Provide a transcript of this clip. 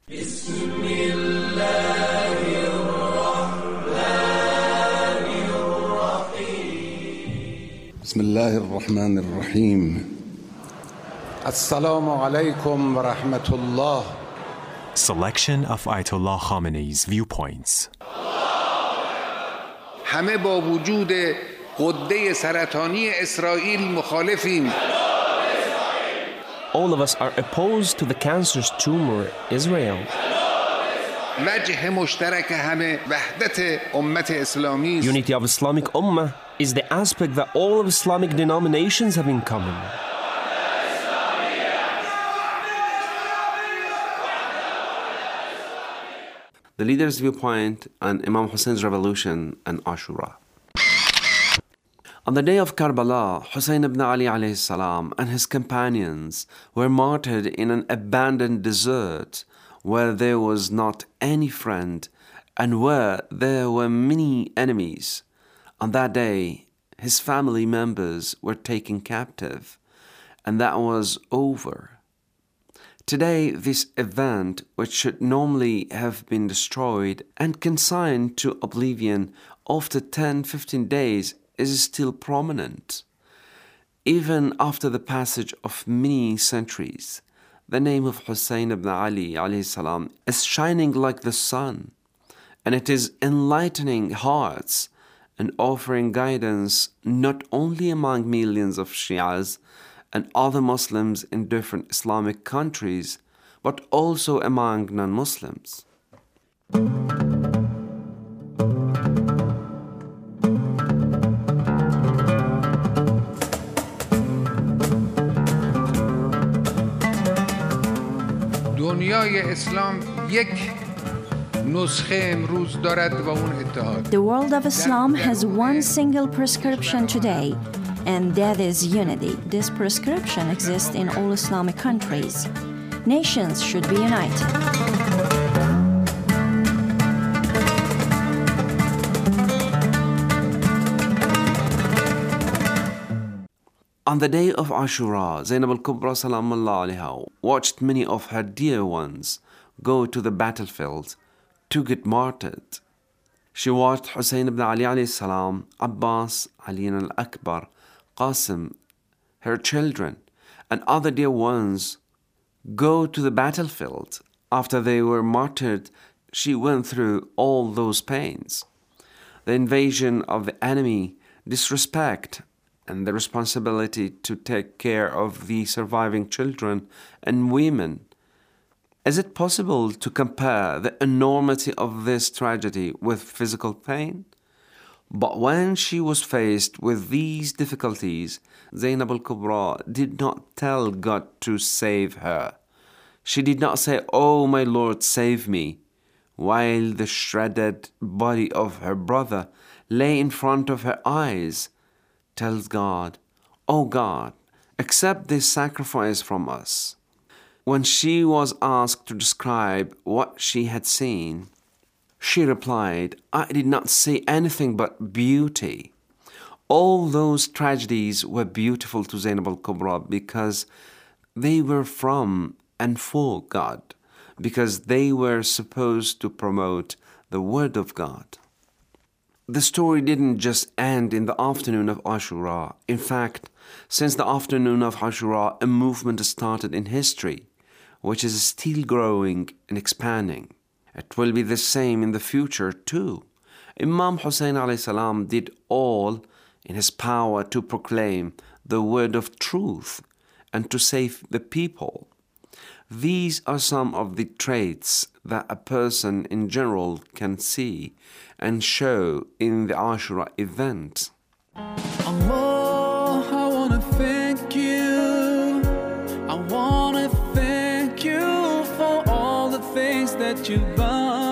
بسم الله الرحمن الرحیم. السلام علیکم و رحمت الله. Selection of Ayatollah Khamenei's viewpoints. همه با وجود غده سرطانی اسرائیل مخالفیم. All of us are opposed to the cancerous tumor, Israel. وجه مشترک همه وحدت امت اسلامی است. Unity of Islamic Ummah is the aspect that all of Islamic denominations have in common. The leader's viewpoint on Imam Hussein's revolution and Ashura. On the day of Karbala, Hussein ibn Ali alayhi salam and his companions were martyred in an abandoned desert where there was not any friend and where there were many enemies. On that day, his family members were taken captive, and that was over. Today, this event, which should normally have been destroyed and consigned to oblivion after 10-15 days, is still prominent. Even after the passage of many centuries, the name of Hussein ibn Ali alayhi salam is shining like the sun, and it is enlightening hearts and offering guidance not only among millions of Shias and other Muslims in different Islamic countries, but also among non-Muslims. دنیای اسلام یک نسخه امروز دارد و اون اتحاد. The world of Islam has one single prescription today, and that is unity. This prescription exists in all Islamic countries. Nations should be united. On the day of Ashura, Zainab al-Kubra salamullah alayha watched many of her dear ones go to the battlefield to get martyred. She watched Hussein ibn Ali alayhi salam, Abbas, Ali al-Akbar, Qasim, her children, and other dear ones go to the battlefield. After they were martyred, she went through all those pains. The invasion of the enemy, disrespect, and the responsibility to take care of the surviving children and women. Is it possible to compare the enormity of this tragedy with physical pain? But when she was faced with these difficulties, Zainab al-Kubra did not tell God to save her. She did not say, "Oh my Lord, save me," while the shredded body of her brother lay in front of her eyes. Tells God, "Oh God, accept this sacrifice from us." When she was asked to describe what she had seen, she replied, "I did not see anything but beauty." All those tragedies were beautiful to Zainab al-Kubra because they were from and for God, because they were supposed to promote the word of God. The story didn't just end in the afternoon of Ashura. In fact, since the afternoon of Ashura, a movement started in history, which is still growing and expanding. It will be the same in the future too. Imam Hussein alayhi salam did all in his power to proclaim the word of truth and to save the people. These are some of the traits that a person in general can see and show in the Ashura event. Allah, I want to thank you. I want to thank you for all the things that you've done.